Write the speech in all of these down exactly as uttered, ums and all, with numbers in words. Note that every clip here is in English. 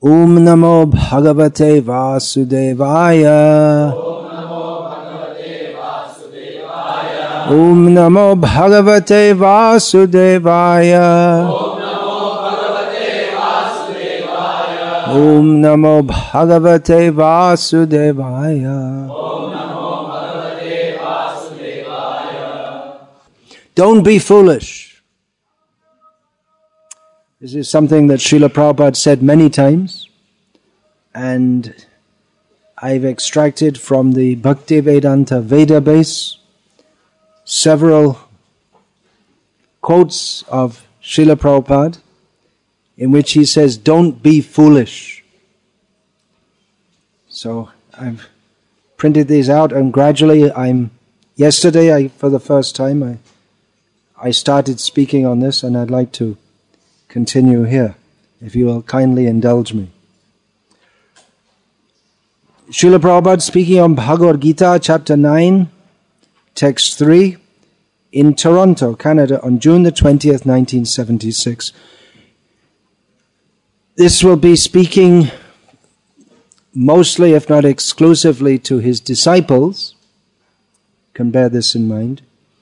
Om Namo Bhagavate Vasudevaya. Om Namo Bhagavate Vasudevaya. Om Namo Bhagavate Vasudevaya. Don't be foolish. This is something that Srila Prabhupada said many times, and I've extracted from the Bhaktivedanta Vedabase several quotes of Srila Prabhupada in which he says, don't be foolish. So I've printed these out, and gradually I'm, yesterday I, for the first time, I, I started speaking on this, and I'd like to continue here, if you will kindly indulge me. Srila Prabhupada speaking on Bhagavad Gita, chapter nine, text three, in Toronto, Canada, on June the twentieth, nineteen seventy-six. This will be speaking mostly, if not exclusively, to his disciples. You can bear this in mind.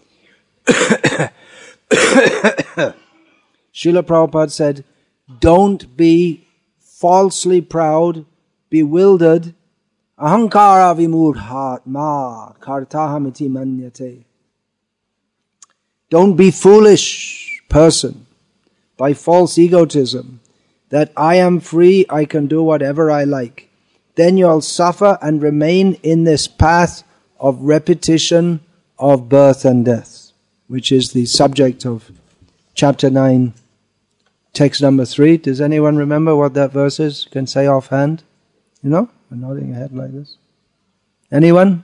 Srila Prabhupada said, don't be falsely proud, bewildered, ahankara vimurhatma kartahamiti manyate. Don't be foolish, person, by false egotism, that I am free, I can do whatever I like. Then you'll suffer and remain in this path of repetition of birth and death, which is the subject of chapter nine, text number three. Does anyone remember what that verse is? You can say offhand. You know? I'm nodding your head like this. Anyone?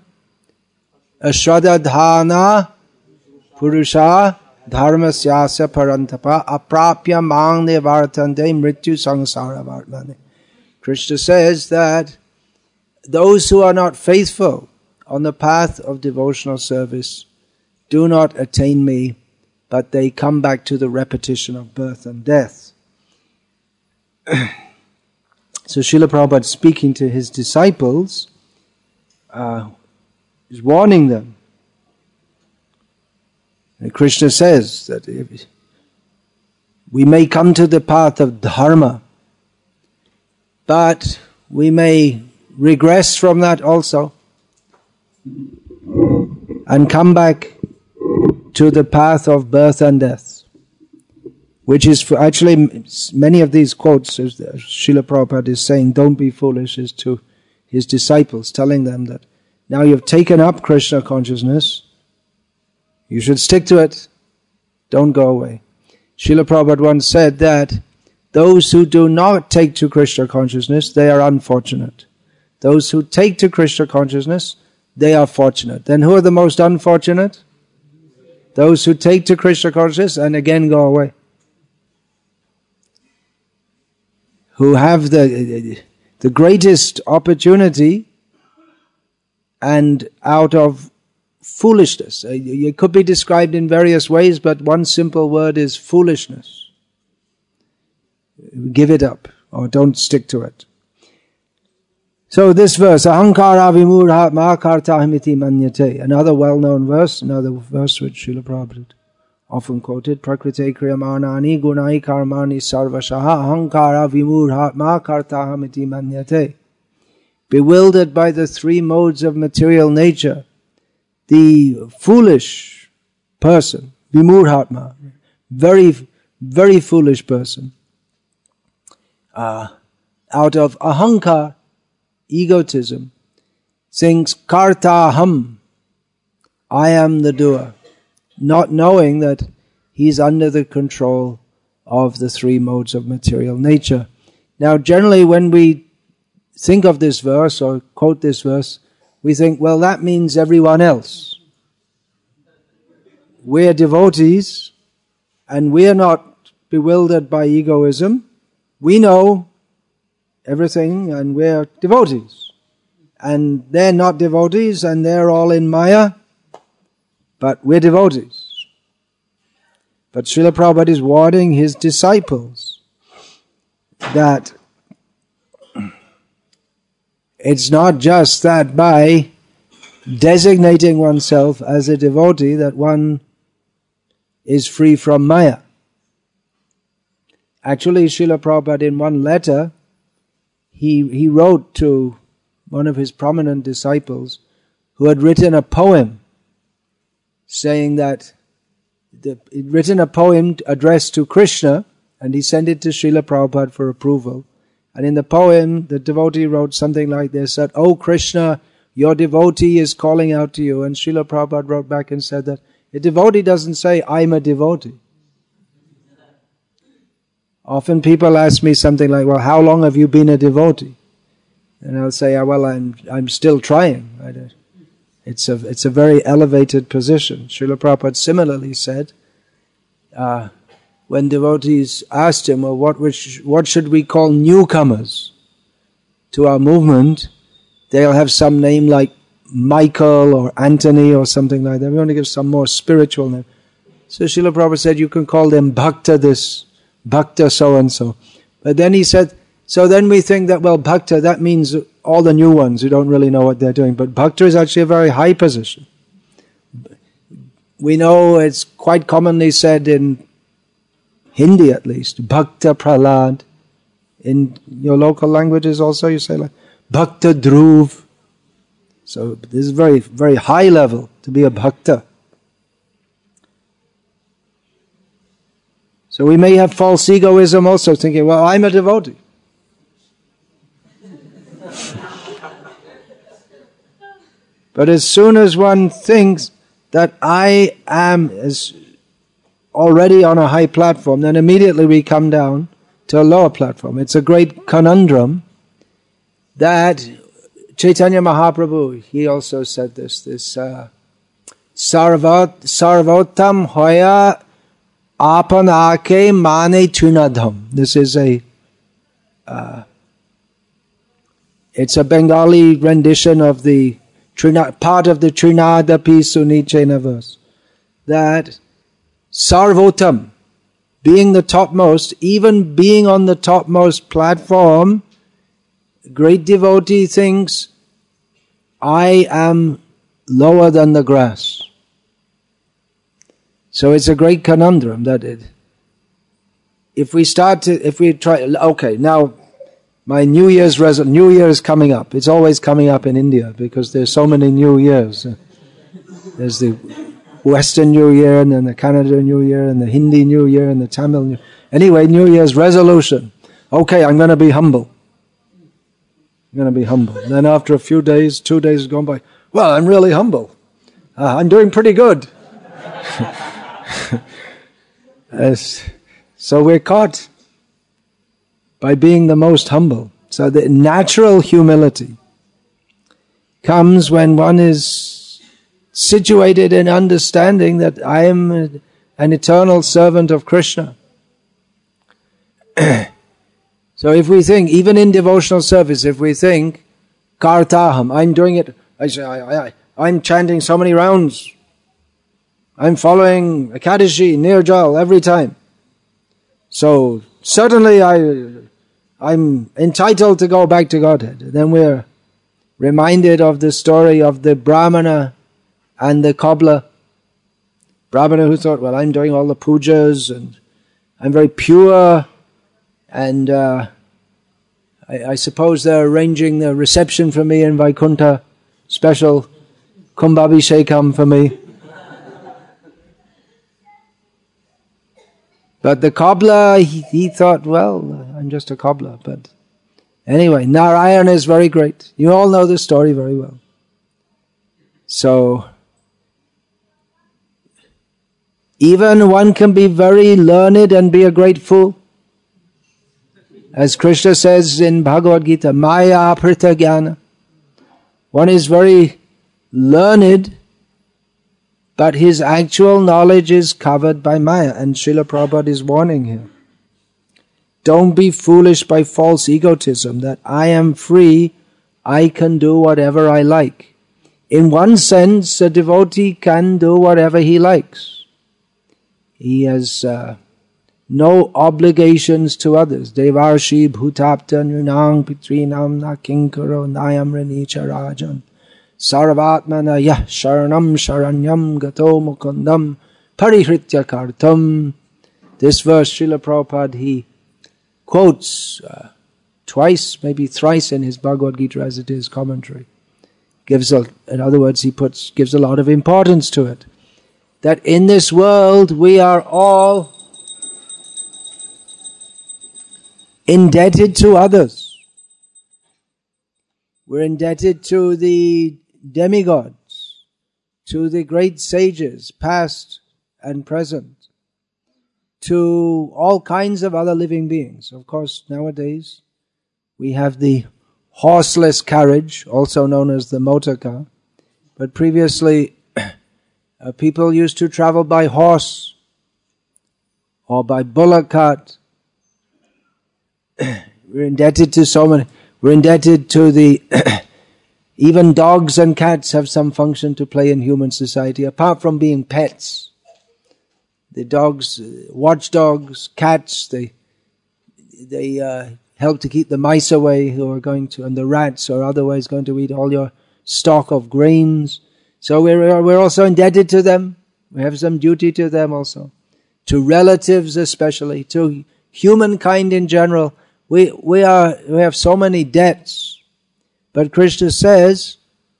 Ashradadhana Purusha Dharmasyasya Parantapa Aprapya Mangne Vartande Mrityu Sangsara Vartmane. Krishna says that those who are not faithful on the path of devotional service do not attain me, but they come back to the repetition of birth and death. So Srila Prabhupada, speaking to his disciples, uh, is warning them. And Krishna says that if we may come to the path of dharma, but we may regress from that also and come back to the path of birth and death, which is for actually many of these quotes, as Srila Prabhupada is saying, don't be foolish, is to his disciples, telling them that now you've taken up Krishna consciousness, you should stick to it, don't go away. Srila Prabhupada once said that those who do not take to Krishna consciousness, they are unfortunate. Those who take to Krishna consciousness, they are fortunate. Then who are the most unfortunate? Those who take to Krishna consciousness and again go away. Who have the, the greatest opportunity and out of foolishness. It could be described in various ways, but one simple word is foolishness. Give it up or don't stick to it. So this verse, ahankara vimurhatma kartahimiti manyate, another well-known verse, another verse which Srila Prabhupada often quoted, prakrite kriyamanani gunai karmani sarvashaha ahankara vimurhatma kartahamiti manyate. Bewildered by the three modes of material nature, the foolish person, vimurhatma, very, very foolish person, uh, out of ahankar, egotism, thinks kartaham, I am the doer, not knowing that he's under the control of the three modes of material nature. Now generally when we think of this verse or quote this verse, we think, well, that means everyone else. We're devotees and we're not bewildered by egoism. We know everything and we're devotees. And they're not devotees and they're all in Maya, but we're devotees. But Srila Prabhupada is warning his disciples that it's not just that by designating oneself as a devotee that one is free from Maya. Actually, Srila Prabhupada in one letter, he, he wrote to one of his prominent disciples who had written a poem saying that, the, he'd written a poem addressed to Krishna, and he sent it to Srila Prabhupada for approval. And in the poem, the devotee wrote something like this, that, "Oh Krishna, your devotee is calling out to you." And Srila Prabhupada wrote back and said that a devotee doesn't say, "I'm a devotee." Often people ask me something like, "Well, how long have you been a devotee?" And I'll say, oh, "Well, I'm I'm still trying." Right? It's a it's a very elevated position. Srila Prabhupada similarly said, uh, when devotees asked him, "Well, what which, what should we call newcomers to our movement?" They'll have some name like Michael or Anthony or something like that. We want to give some more spiritual name. So Srila Prabhupada said, you can call them Bhakta this, Bhakta so-and-so. But then he said, so then we think that, well, Bhakta, that means all the new ones who don't really know what they're doing. But Bhakta is actually a very high position. We know it's quite commonly said in Hindi at least, Bhakta Prahlad. In your local languages also you say like, Bhakta Dhruv. So this is very, very high level to be a Bhakta. So we may have false egoism also, thinking, well, I'm a devotee. But as soon as one thinks that I am as already on a high platform, then immediately we come down to a lower platform. It's a great conundrum that Chaitanya Mahaprabhu, he also said this, this uh, Sarvat, Sarvotam Hoya Apanake Mane Trinadham. This is a, uh, it's a Bengali rendition of the part of the Trinadapi Sunichena verse. That Sarvotam, being the topmost, even being on the topmost platform, great devotee thinks, I am lower than the grass. So it's a great conundrum that it, if we start to, if we try, okay, now my New Year's resol- New Year is coming up. It's always coming up in India because there's so many New Years. There's the Western New Year and then the Kannada New Year and the Hindi New Year and the Tamil New Year. Anyway, New Year's resolution. Okay, I'm going to be humble. I'm going to be humble. And then after a few days, two days gone by, well, I'm really humble. Uh, I'm doing pretty good. As, so we're caught by being the most humble. So the natural humility comes when one is situated in understanding that I am an eternal servant of Krishna. So if we think, even in devotional service, if we think, Kartaham, I'm doing it, I say, I, I, I'm chanting so many rounds, I'm following Ekadashi, Nirjal every time. So certainly I, I'm entitled to go back to Godhead. Then we're reminded of the story of the Brahmana and the cobbler. Brahmana who thought, well, I'm doing all the pujas and I'm very pure. And uh, I, I suppose they're arranging the reception for me in Vaikuntha, special Kumbhabhishekam for me. But the cobbler, he, he thought, well, I'm just a cobbler. But anyway, Narayan is very great. You all know the story very well. So, even one can be very learned and be a great fool. As Krishna says in Bhagavad Gita, Maya Aprita Jnana. One is very learned, but his actual knowledge is covered by Maya. And Srila Prabhupada is warning here. Don't be foolish by false egotism that I am free, I can do whatever I like. In one sense, a devotee can do whatever he likes. He has... Uh, no obligations to others. Devarshi bhutapta nrinang pitrinam na kinkaro nayam ranicha rajan. Sarvatmana yah sharanam sharanyam gato mukundam parihritya kartam. This verse, Srila Prabhupada, he quotes uh, twice, maybe thrice in his Bhagavad Gita as it is commentary. Gives a, in other words, he puts gives a lot of importance to it. That in this world we are all indebted to others. We're indebted to the demigods, to the great sages, past and present, to all kinds of other living beings. Of course, nowadays we have the horseless carriage, also known as the motor car. But previously, uh, people used to travel by horse or by bullock cart. We're indebted to so many. We're indebted to the... even dogs and cats have some function to play in human society, apart from being pets. The dogs, watchdogs, cats, they... they uh, help to keep the mice away who are going to, and the rats are otherwise going to eat all your stock of grains. So we're, we're also indebted to them. We have some duty to them also. To relatives especially, to humankind in general. We, we are, we have so many debts. But Krishna says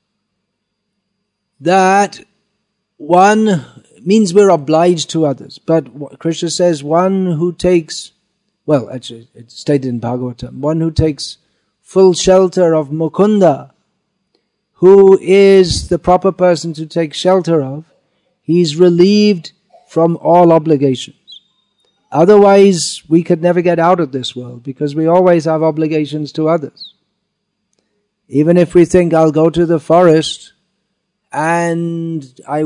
that one means we're obliged to others. But Krishna says one who takes Well, actually, it's stated in Bhagavatam. One who takes full shelter of Mukunda, who is the proper person to take shelter of, he's relieved from all obligations. Otherwise, we could never get out of this world, because we always have obligations to others. Even if we think, I'll go to the forest and I,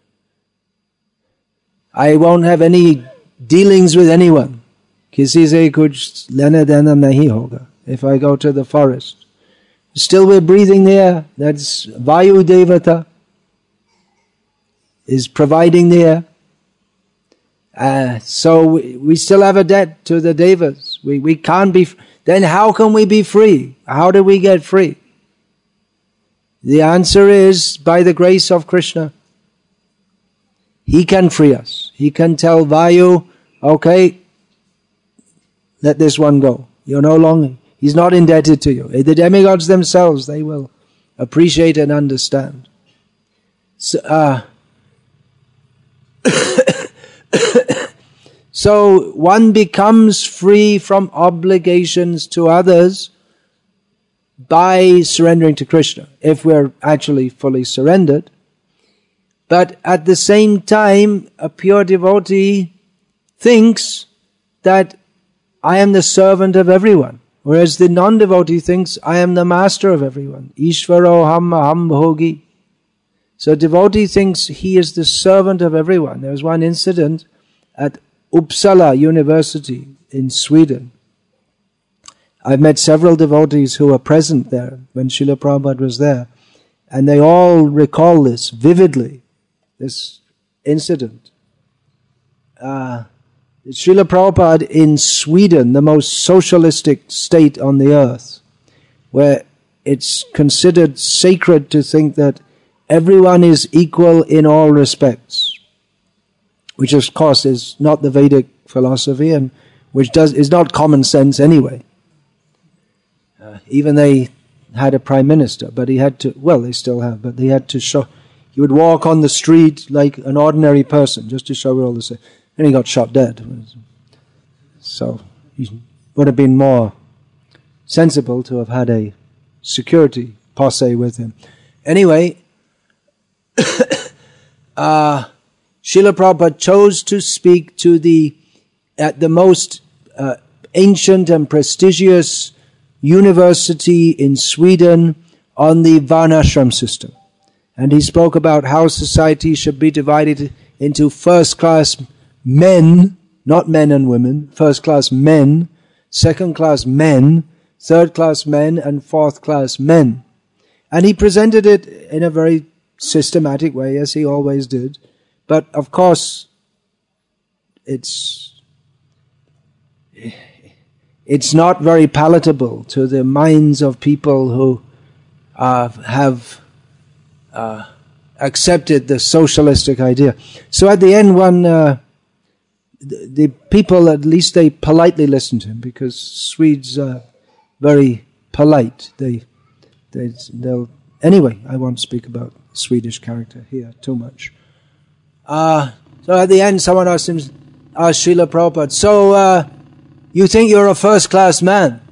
I won't have any dealings with anyone. Kisi se kuch lena dena nahi hoga. If I go to the forest, still we're breathing the air. That's Vayu Devata is providing the air. Uh, so we, we still have a debt to the Devas. We we can't be. Then how can we be free? How do we get free? The answer is by the grace of Krishna. He can free us. He can tell Vayu, okay, let this one go. You're no longer, he's not indebted to you. The demigods themselves, they will appreciate and understand. So, uh, so one becomes free from obligations to others by surrendering to Krishna, if we're actually fully surrendered. But at the same time, a pure devotee thinks that I am the servant of everyone. Whereas the non-devotee thinks, I am the master of everyone. Ishvaro ham aham bhogi. So devotee thinks he is the servant of everyone. There was one incident at Uppsala University in Sweden. I've met several devotees who were present there when Srila Prabhupada was there. And they all recall this vividly, this incident. Uh, Srila Prabhupada in Sweden, the most socialistic state on the earth, where it's considered sacred to think that everyone is equal in all respects, which of course is not the Vedic philosophy and which does is not common sense anyway. Uh, even they had a prime minister, but he had to, well, they still have, but they had to show, he would walk on the street like an ordinary person, just to show all this. And he got shot dead. So he would have been more sensible to have had a security posse with him. Anyway, uh, Srila Prabhupada chose to speak to the at the most uh, ancient and prestigious university in Sweden on the Varnashram system. And he spoke about how society should be divided into first-class men, not men and women, first-class men, second-class men, third-class men, and fourth-class men. And he presented it in a very systematic way, as he always did. But of course, it's it's not very palatable to the minds of people who uh, have uh, accepted the socialistic idea. So at the end, one uh, the, the people, at least they politely listened to him, because Swedes are very polite. They, they, they'll anyway. I won't speak about Swedish character here too much. Uh, so at the end, someone asked him, asked Srila Prabhupada, so uh, you think you're a first-class man?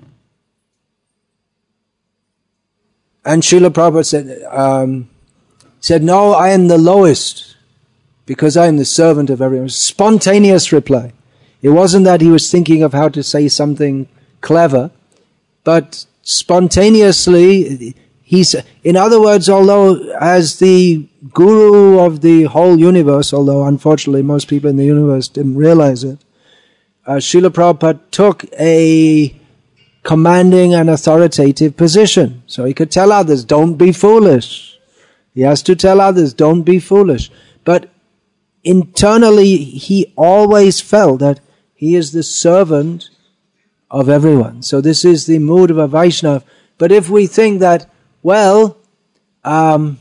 And Srila Prabhupada said, um, said, no, I am the lowest, because I am the servant of everyone. Spontaneous reply. It wasn't that he was thinking of how to say something clever, but spontaneously, he's, in other words, although as the guru of the whole universe, although unfortunately most people in the universe didn't realize it, uh, Srila Prabhupada took a commanding and authoritative position. So he could tell others, don't be foolish. He has to tell others, don't be foolish. But internally, he always felt that he is the servant of everyone. So this is the mood of a Vaishnava. But if we think that, well, um,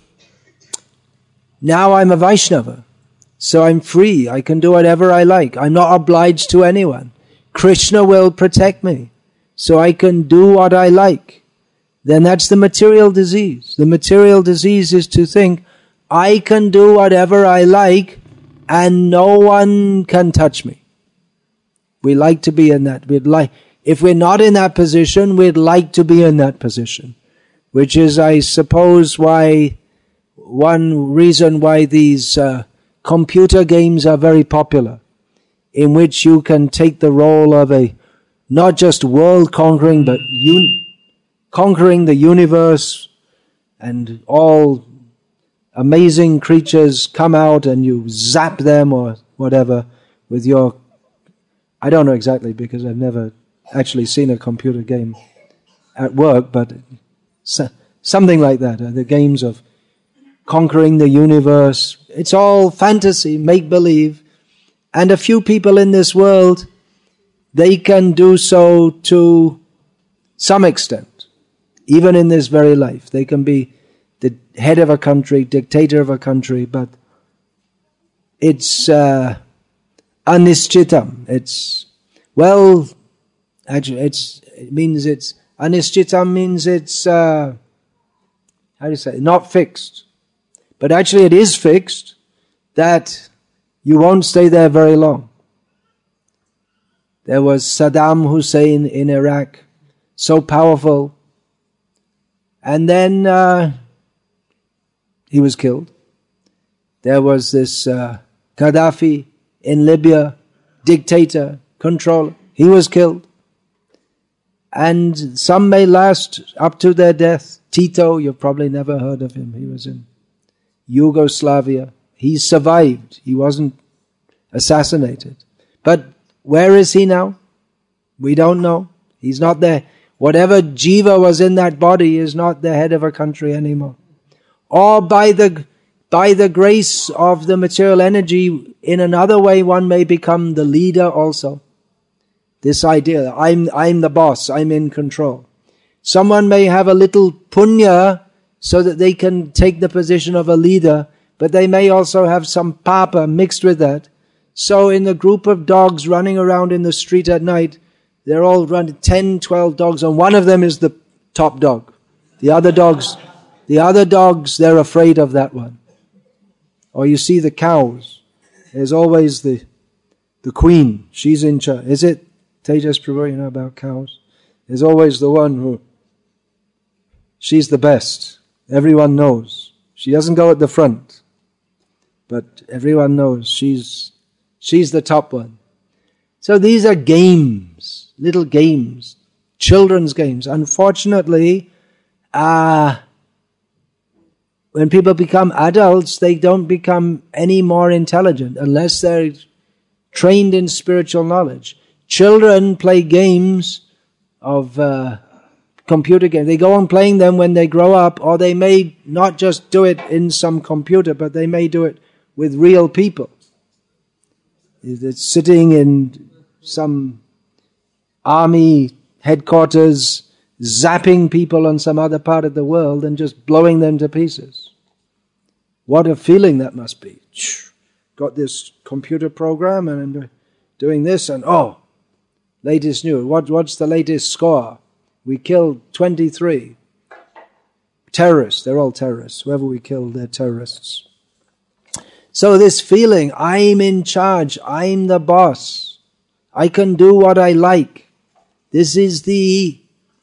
now I'm a Vaishnava, so I'm free, I can do whatever I like, I'm not obliged to anyone, Krishna will protect me, so I can do what I like, then that's the material disease. The material disease is to think, I can do whatever I like, and no one can touch me. We like to be in that. We'd like, if we're not in that position, we'd like to be in that position. Which is, I suppose, why one reason why these uh, computer games are very popular, in which you can take the role of a not just world conquering, but un- conquering the universe, and all amazing creatures come out and you zap them or whatever with your, I don't know exactly because I've never actually seen a computer game at work, but so, something like that, uh, the games of conquering the universe. It's all fantasy, make-believe. And a few people in this world, they can do so to some extent, even in this very life. They can be the head of a country, dictator of a country, but it's uh, anischitam. It's, well, actually, it's, it means it's, anischitam means it's, uh, how do you say, not fixed. But actually it is fixed that you won't stay there very long. There was Saddam Hussein in Iraq, so powerful, and then uh, he was killed. There was this uh, Gaddafi in Libya, dictator, controller, he was killed. And some may last up to their death. Tito, you've probably never heard of him, he was in Yugoslavia. He survived, he wasn't assassinated. But where is he now? We don't know. He's not there. Whatever jiva was in that body is not the head of a country anymore. Or by the by the grace of the material energy, in another way one may become the leader also. This idea, I'm I'm the boss, I'm in control. Someone may have a little punya so that they can take the position of a leader, but they may also have some papa mixed with that. So in the group of dogs running around in the street at night, they're all running ten, twelve dogs, and one of them is the top dog. The other dogs, the other dogs, they're afraid of that one. Or you see the cows. There's always the the queen. She's in charge. Is it Tejas Prabhu, you know about cows? There's always the one who, she's the best. Everyone knows. She doesn't go at the front, but everyone knows she's she's the top one. So these are games, little games, children's games. Unfortunately, uh, when people become adults, they don't become any more intelligent unless they're trained in spiritual knowledge. Children play games of uh, computer games. They go on playing them when they grow up, or they may not just do it in some computer, but they may do it with real people. It's sitting in some army headquarters zapping people on some other part of the world and just blowing them to pieces. What a feeling that must be. Got this computer program and I'm doing this and oh, latest news. What, what's the latest score? We killed twenty-three terrorists. They're all terrorists. Whoever we killed, they're terrorists. So this feeling, I'm in charge, I'm the boss, I can do what I like. This is the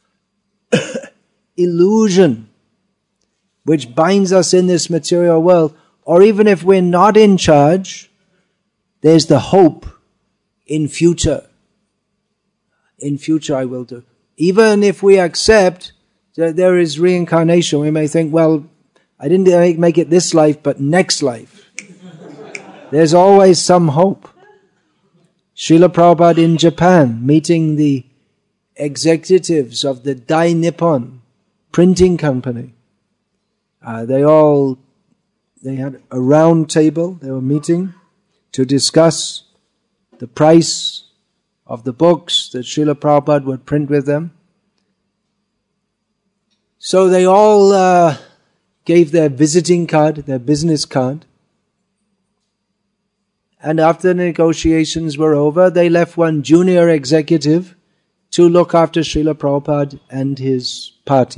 illusion which binds us in this material world. Or even if we're not in charge, there's the hope in future. In future I will do. Even if we accept that there is reincarnation, we may think, well, I didn't make it this life, but next life. There's always some hope. Srila Prabhupada in Japan, meeting the executives of the Dai Nippon printing company. Uh, they all, they had a round table, they were meeting to discuss the price of the books that Srila Prabhupada would print with them. So they all uh, gave their visiting card, their business card. And after the negotiations were over, they left one junior executive to look after Srila Prabhupada and his party.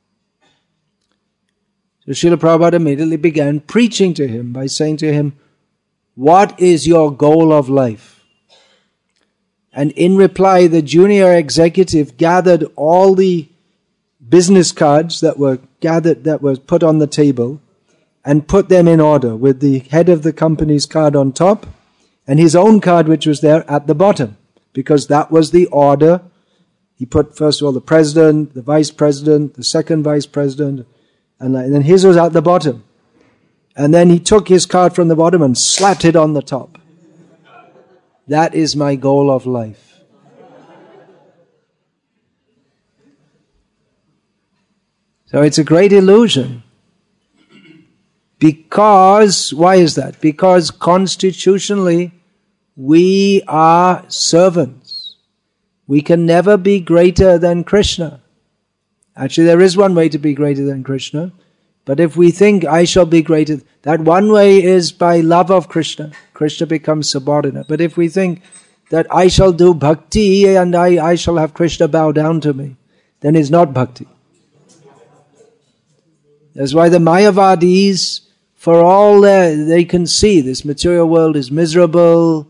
So Srila Prabhupada immediately began preaching to him by saying to him, what is your goal of life? And in reply, the junior executive gathered all the business cards that were gathered, that were put on the table, and put them in order with the head of the company's card on top and his own card which was there at the bottom, because that was the order. He put first of all the president, the vice president, the second vice president, and then his was at the bottom. And then he took his card from the bottom and slapped it on the top. That is my goal of life. So it's a great illusion. Because, why is that? Because constitutionally, we are servants. We can never be greater than Krishna. Actually, there is one way to be greater than Krishna. But if we think, I shall be greater, that one way is by love of Krishna. Krishna becomes subordinate. But if we think that I shall do bhakti and I, I shall have Krishna bow down to me, then it's not bhakti. That's why the Mayavadis, for all their, they can see this material world is miserable.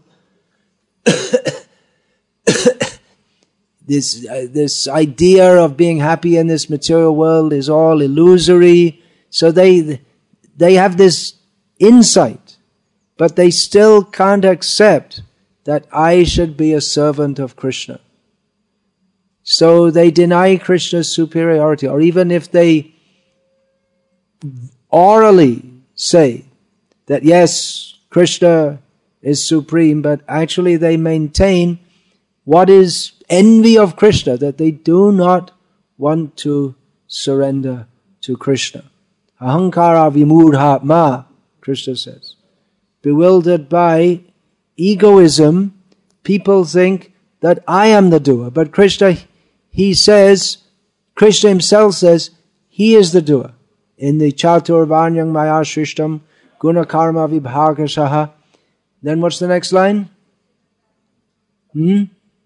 this uh, this idea of being happy in this material world is all illusory. So they they have this insight, but they still can't accept that I should be a servant of Krishna. So they deny Krishna's superiority, or even if they orally say that yes, Krishna is supreme, but actually they maintain what is envy of Krishna, that they do not want to surrender to Krishna. Ahankara vimudhatma, Krishna says. Bewildered by egoism, people think that I am the doer. But Krishna, he says, Krishna himself says, he is the doer. In the Chatur Vanyang Maya Shrishtam Guna Karma Vibhagashaha. Then what's the next line? Hmm?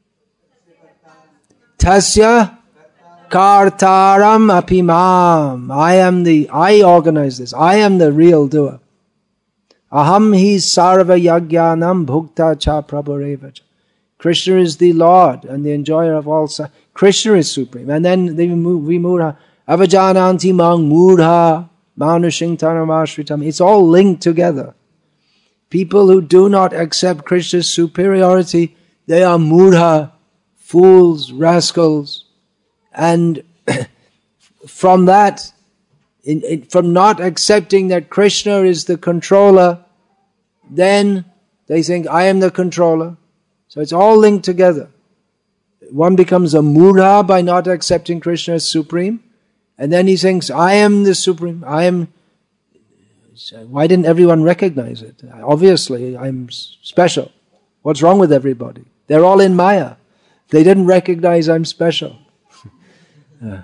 Tasya Kartaram Apimam. I am the, I organize this. I am the real doer. Aham hi sarva yagyanam bhukta cha prabhurevacha. Krishna is the Lord and the enjoyer of all. Sa- Krishna is supreme. And then they vimudha. Avajananti mang mudha manusing tanamashritam. It's all linked together. People who do not accept Krishna's superiority, they are mudha, fools, rascals. And from that, in, in, from not accepting that Krishna is the controller, then they think, I am the controller. So it's all linked together. One becomes a mudha by not accepting Krishna as supreme. And then he thinks, I am the supreme, I am... Why didn't everyone recognize it? Obviously, I'm special. What's wrong with everybody? They're all in Maya. They didn't recognize I'm special. uh.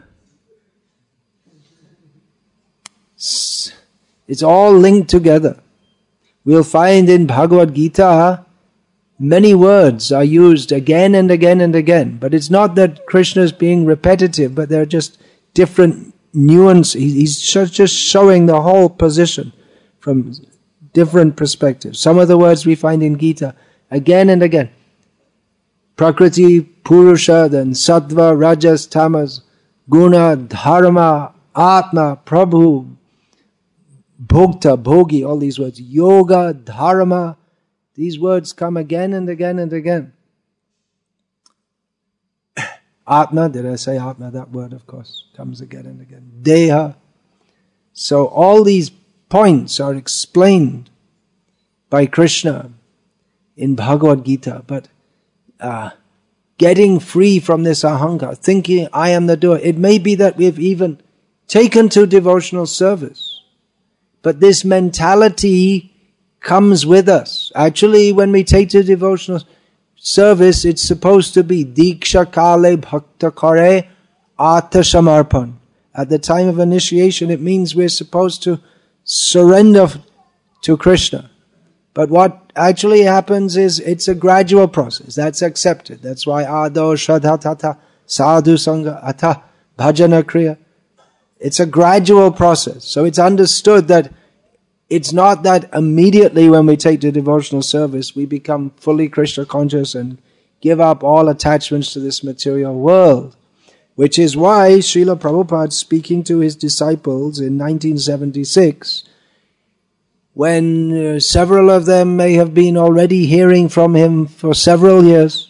It's all linked together. We'll find in Bhagavad Gita, many words are used again and again and again. But it's not that Krishna is being repetitive, but they're just different nuances. He's just showing the whole position from different perspectives. Some of the words we find in Gita again and again. Prakriti, Purusha, then Sattva, Rajas, Tamas, Guna, Dharma, Atma, Prabhu, Bhokta, Bhogi, all these words. Yoga, Dharma, these words come again and again and again. Atma, did I say Atma? That word, of course, comes again and again. Deha. So all these points are explained by Krishna in Bhagavad Gita. But uh, getting free from this ahankar, thinking I am the doer, it may be that we've even taken to devotional service. But this mentality comes with us. Actually, when we take to devotional service, it's supposed to be Diksha Kale Bhakta Kare Ata Samarpan. At the time of initiation, it means we're supposed to surrender to Krishna. But what actually happens is it's a gradual process. That's accepted. That's why Ado Shraddha Tata Sadhu Sangha Atha Bhajana Kriya. It's a gradual process. So it's understood that it's not that immediately when we take the devotional service, we become fully Krishna conscious and give up all attachments to this material world. Which is why Srila Prabhupada, speaking to his disciples in nineteen seventy-six, when uh, several of them may have been already hearing from him for several years,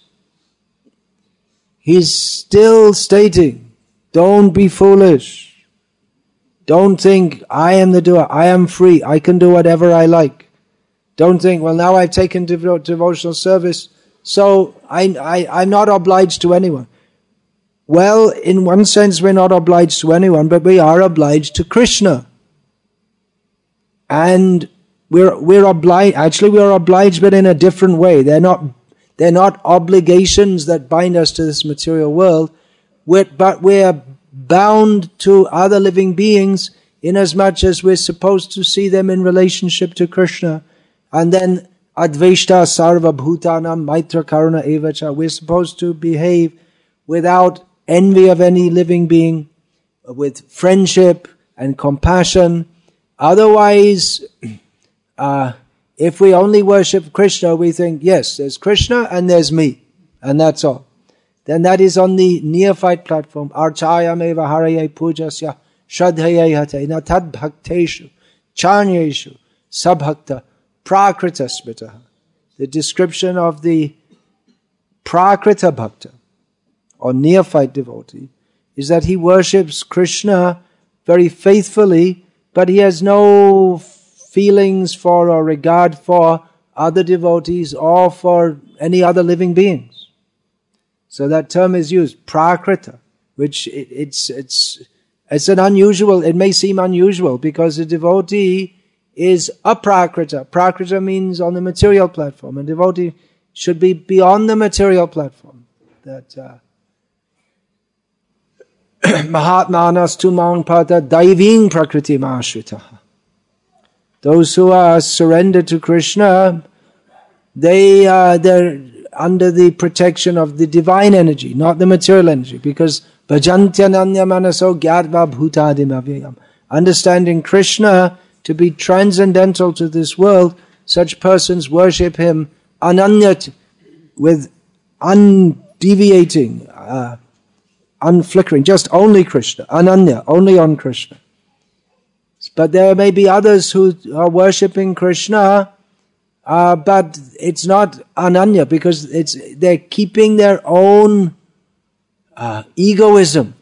he's still stating, don't be foolish. Don't think, I am the doer, I am free, I can do whatever I like. Don't think, well, now I've taken devo- devotional service, so I, I, I'm not obliged to anyone. Well, in one sense, we're not obliged to anyone, but we are obliged to Krishna. And we're, we're obliged, actually we're obliged, but in a different way. They're not, they're not obligations that bind us to this material world, we're, but we're bound to other living beings inasmuch as we're supposed to see them in relationship to Krishna. And then Advaishta Sarva Bhutanam Maitra Karuna Evacha. We're supposed to behave without envy of any living being, with friendship and compassion. Otherwise, uh, if we only worship Krishna, we think, yes, there's Krishna and there's me, and that's all. Then that is on the neophyte platform. Archayam eva haraye pujasya shradhaye hate na tad bhakteshu chanyeshu sabhakta prakrita smitaha. The description of the prakrita bhakta, or neophyte devotee, is that he worships Krishna very faithfully, but he has no feelings for or regard for other devotees or for any other living beings. So that term is used, prakrita, which it, it's it's it's an unusual, it may seem unusual because a devotee is aprakrita. Prakrita means on the material platform, and devotee should be beyond the material platform. That uh, Mahatmanas tumang pata daiving prakriti mahashritaha. Those who are surrendered to Krishna, they uh, they're under the protection of the divine energy, not the material energy, because bhajantyananya manaso gyatva bhutadim avyayam. Understanding Krishna to be transcendental to this world, such persons worship him ananyat, with undeviating, uh, unflickering, just only Krishna, ananya, only on Krishna. But there may be others who are worshipping Krishna, Uh, but it's not ananya, because it's they're keeping their own uh, egoism.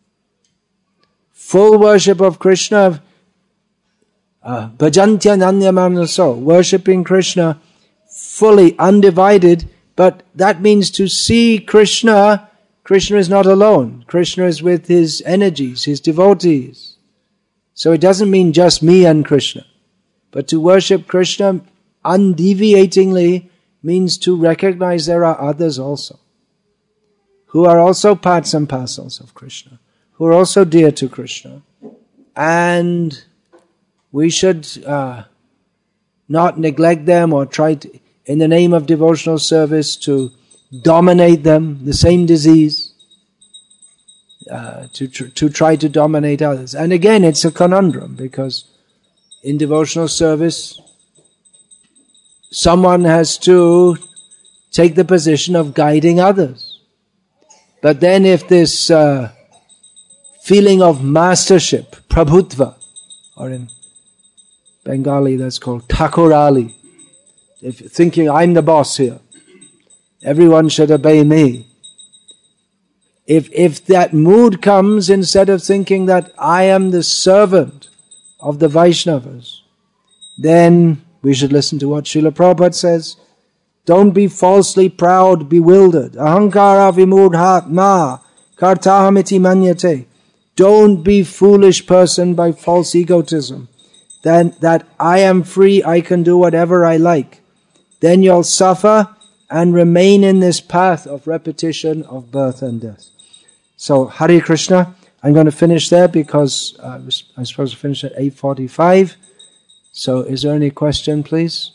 Full worship of Krishna, bhajantya nanya manaso, worshipping Krishna fully, undivided, but that means to see Krishna, Krishna is not alone. Krishna is with his energies, his devotees. So it doesn't mean just me and Krishna, but to worship Krishna undeviatingly means to recognize there are others also. who are also parts and parcels of Krishna, who are also dear to Krishna. And we should uh, not neglect them or try to, in the name of devotional service, to dominate them, the same disease, uh, to, tr- to try to dominate others. And again, it's a conundrum, because in devotional service, someone has to take the position of guiding others. But then if this uh, feeling of mastership, prabhutva, or in Bengali that's called Thakurali, if thinking I'm the boss here, everyone should obey me. If if that mood comes, instead of thinking that I am the servant of the Vaishnavas, then we should listen to what Srila Prabhupada says. Don't be falsely proud, bewildered. Ahankara vimurdhat ma kartahamiti manyate. Don't be foolish person by false egotism. Then that I am free, I can do whatever I like. Then you'll suffer and remain in this path of repetition of birth and death. So, Hare Krishna. I'm going to finish there because uh, I'm supposed to finish at eight forty-five. So, is there any question, please?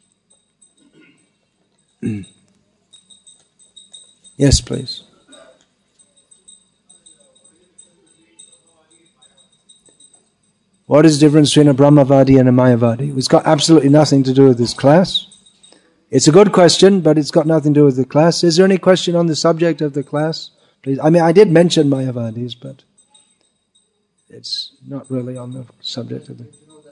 Yes, please. What is the difference between a Brahmavadi and a Mayavadi? It's got absolutely nothing to do with this class. It's a good question, but it's got nothing to do with the class. Is there any question on the subject of the class? Please. I mean, I did mention Mayavadis, but it's not really on the subject of the...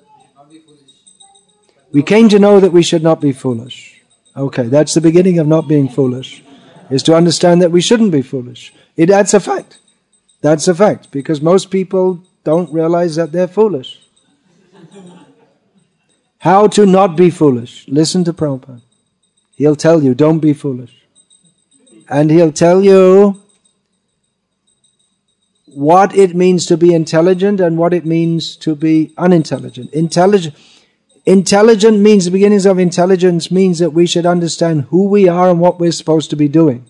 We came to know that we should not be foolish. Okay, that's the beginning of not being foolish, is to understand that we shouldn't be foolish. It, that's a fact. That's a fact, because most people don't realize that they're foolish. How to not be foolish? Listen to Prabhupada. He'll tell you, don't be foolish. And he'll tell you what it means to be intelligent and what it means to be unintelligent. Intelligent, intelligent means, the beginnings of intelligence means that we should understand who we are and what we're supposed to be doing.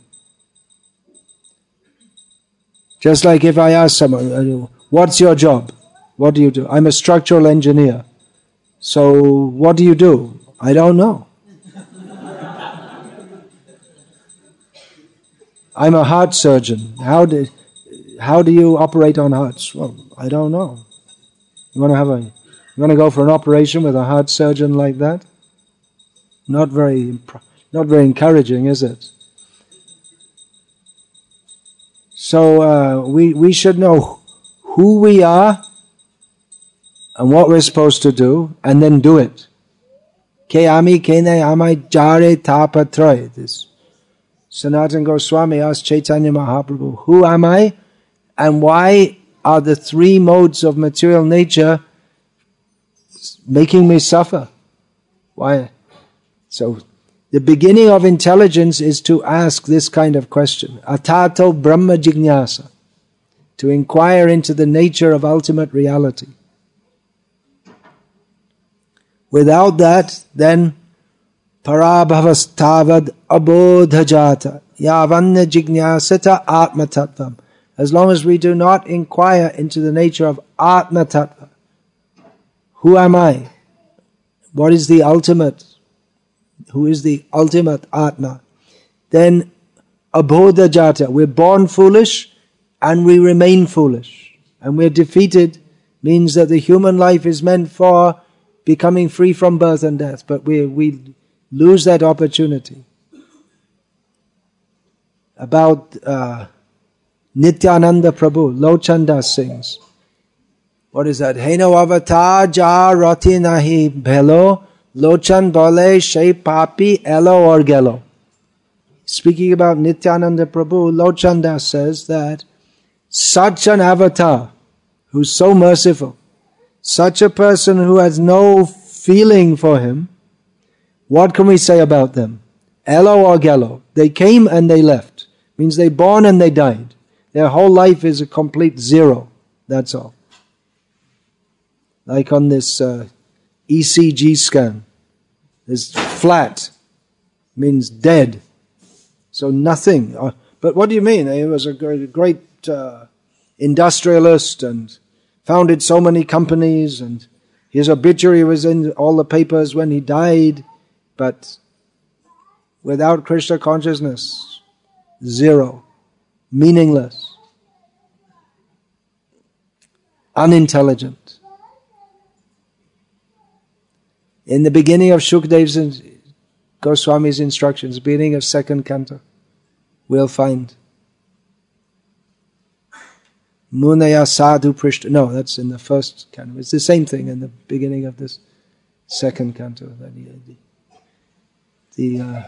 Just like if I ask someone, what's your job? What do you do? I'm a structural engineer. So what do you do? I don't know. I'm a heart surgeon. How do, how do you operate on hearts? Well, I don't know. You want to have a, you want to go for an operation with a heart surgeon like that? Not very, not very encouraging, is it? So uh, we we should know who we are and what we're supposed to do, and then do it. Ke ami kene amai jare tapatray. This Sanatana Goswami asked Chaitanya Mahaprabhu, who am I and why are the three modes of material nature making me suffer? Why? So, the beginning of intelligence is to ask this kind of question. Atato Brahma Jignasa. To inquire into the nature of ultimate reality. Without that, then Parabhavastavad abodhajata yavanya jignasata atma tattvam. As long as we do not inquire into the nature of atma tattva, who am I? What is the ultimate? Who is the ultimate atma? Then abodhajata, we're born foolish and we remain foolish. And we're defeated means that the human life is meant for becoming free from birth and death, but we we lose that opportunity. About uh, Nityananda Prabhu, Lochanda sings. What is that? Heno avatar ja rati nahi bhelo, Lochan bole she papi elo or gelo. Speaking about Nityananda Prabhu, Lochanda says that such an avatar who's so merciful, such a person who has no feeling for him, what can we say about them? Elo or Gello. They came and they left. Means they born and they died. Their whole life is a complete zero. That's all. Like on this uh, E C G scan. This flat means dead. So nothing. Uh, But what do you mean? He was a great, great uh, industrialist and founded so many companies, and his obituary was in all the papers when he died, but without Krishna consciousness, zero, meaningless, unintelligent. In the beginning of Shukadev's Goswami's instructions, beginning of second canto, we'll find Munaya Sadhu Prishta. No, that's in the first canto. It's the same thing in the beginning of this second canto. The, the uh,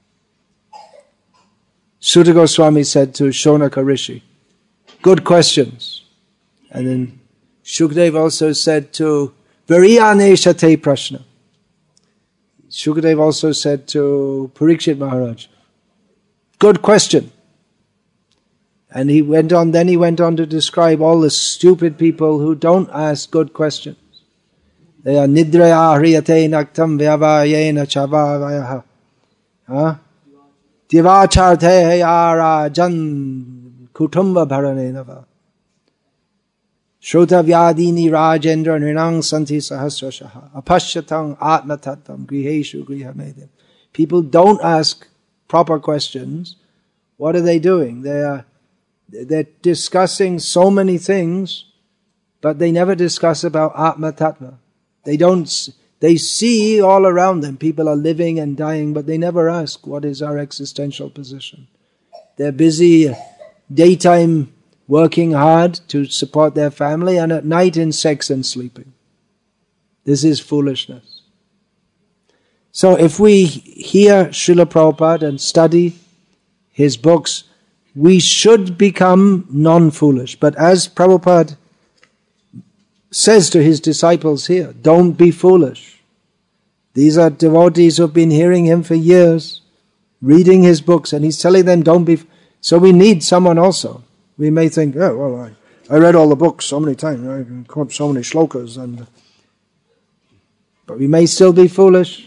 Sutta Goswami said to Shonaka Rishi, good questions. And then Shukadeva also said to Variyanesha Te Prashna. Shukadeva also said to Parikshit Maharaj, good question. And he went on, then he went on to describe all the stupid people who don't ask good questions. They are nidraya hriyate naktam vyavayena chavavayaha. Huh? Divacharte arajan kutumba bharanenava. Shrota vyadini rajendra nrinang santi sahasrashaha. Apashyatang atmatatam griheshu grihamedim. People don't ask proper questions. What are they doing? They are They're discussing so many things, but they never discuss about Atma Tattva. They don't, they see all around them, people are living and dying, but they never ask, what is our existential position? They're busy daytime working hard to support their family, and at night in sex and sleeping. This is foolishness. So if we hear Srila Prabhupada and study his books, we should become non-foolish. But as Prabhupada says to his disciples here, don't be foolish. These are devotees who have been hearing him for years, reading his books, and he's telling them don't be... So we need someone also. We may think, oh, well, I, I read all the books so many times, I can quote so many shlokas, and but we may still be foolish.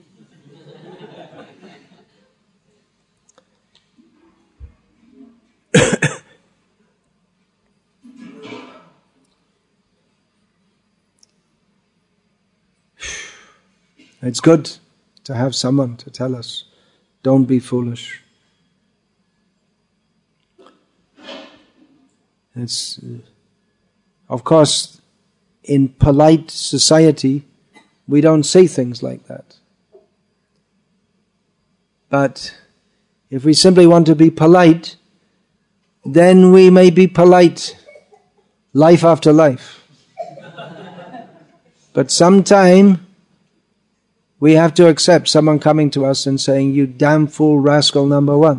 It's good to have someone to tell us, don't be foolish. It's, uh, of course, in polite society, we don't say things like that. But if we simply want to be polite, then we may be polite life after life. But sometime we have to accept someone coming to us and saying, you damn fool rascal number one.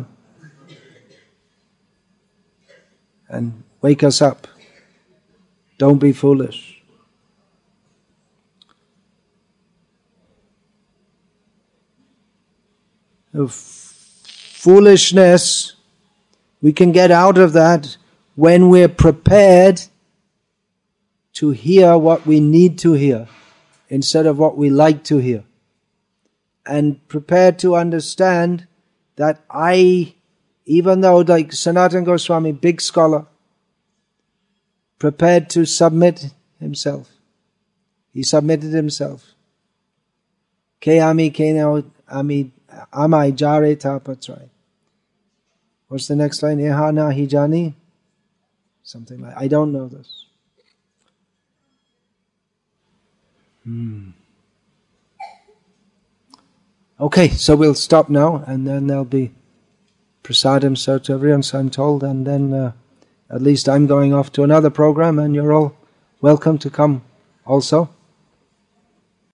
And wake us up. Don't be foolish. Of foolishness, we can get out of that when we're prepared to hear what we need to hear instead of what we like to hear. And prepared to understand that I, even though like Sanatana Goswami, big scholar, prepared to submit himself. He submitted himself. Ke ami ke na ami amai jare tapatrai. What's the next line? Eha na hijani? Something like, I don't know this. Hmm. Okay, so we'll stop now, and then there'll be prasadam served to everyone, so I'm told, and then uh, at least I'm going off to another program, and you're all welcome to come also.